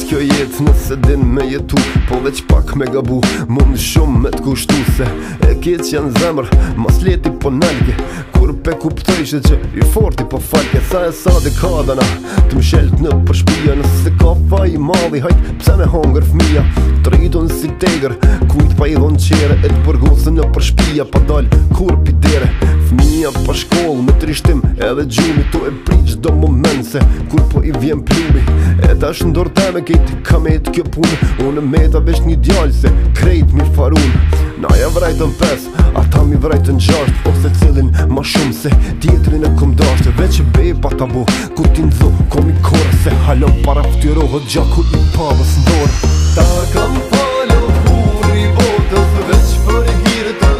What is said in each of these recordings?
kjo jetë nëse din me jetu, po veç pak me gabu, mund shumë me t'kushtu se e keq janë zemër, mas leti po nalge, kur pe kuptojshe që i forti po falke, sa e sa dekadana, të mshelt në përshpia, nëse ka fa i madhi, hajt pse me hongër fmija, të rritun si tegër, kujt pa i dhon qere, e të përgosën në përshpia, pa dal kur pidere, fmija pa shkoll, me trishtim edhe gjumi, tu e priq do moment se kur po i vjen plumi, e ta shëndor teme kejt kamet kjo pun, unë me ta vesh një djallë se krejt mi farun, na ja vrajtën 5, ata mi vrajtën 6, ose cilin ma shumë se tjetrin e kom dashtë, veç e bej pa tabu, ku ti ndzo kom i korë, se halon para ftyrohët gjaku i pavës ndorë. Ta kam falo kur i botës, veç për hirë të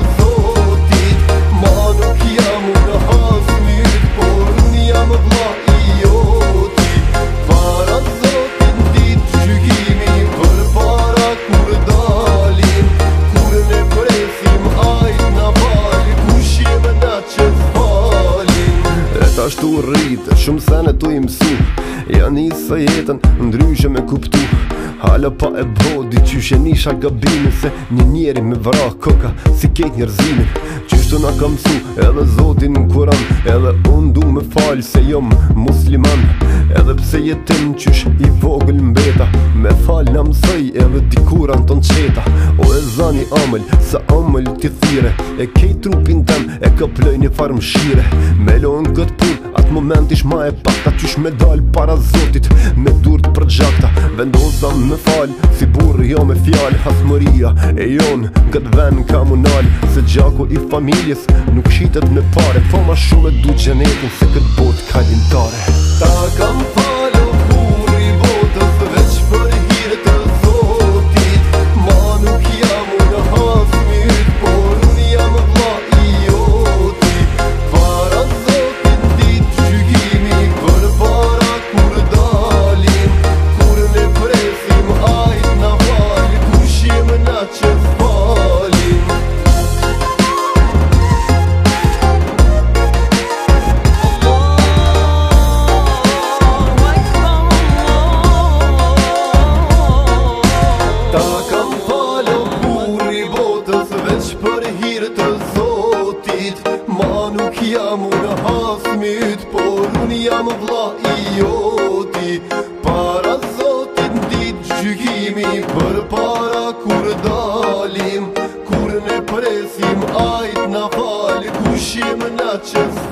Zotit, ma nuk jam unë hasmit, por unë jam vlla i joti, para Zotit dit gjykimi, për para kur dalim, kur ne presim ajt na vali, kush jeme na që zvalim. E ta shtu rritë, shumë sene tu i mësu, janë isa jetën ndryshe me kuptu, hala pa e bodi, qyshe nisha gabimin, se një njeri me vra koka si kejt njerëzimin, qyshtu na kam su edhe Zotin në Kuran, edhe unë du me falj se jom musliman, edhe pse jetim qysh i vogël mbeta, me falj na mësoj edhe dikuran ton qeta, o e zani amël, sa amël t'i thire, e kejt trupin tem e këploj një farë mshire, me lojnë këtë pun, atë moment ish ma e pakta, qysh me dal para Zotit, me durt për gjakta, vendosa me falj, si burë jo me fjall, hasmëria e jonë, këtë ven kamunal, se gjaku i familjes nuk shitet me pare, po ma shumë e du gjenetin se këtë bot kalintare. Ta kam falo kur i botës, veç për hirë të Zotit, ma nuk jam unë hasmit, por unë jam vlla i joti, para Zotit dit gjykimi, për para kur dalim, kur ne presim ajt na vali, kush jeme na që zvalim. Ta kam falo kur i botës, veç për hirë të Zotit, ma nuk jam unë hasmit, por unë jam vlla i joti, para Zotit dit gjykimi, për para kur dalim, kur ne presim ajt na vali, kush jeme na që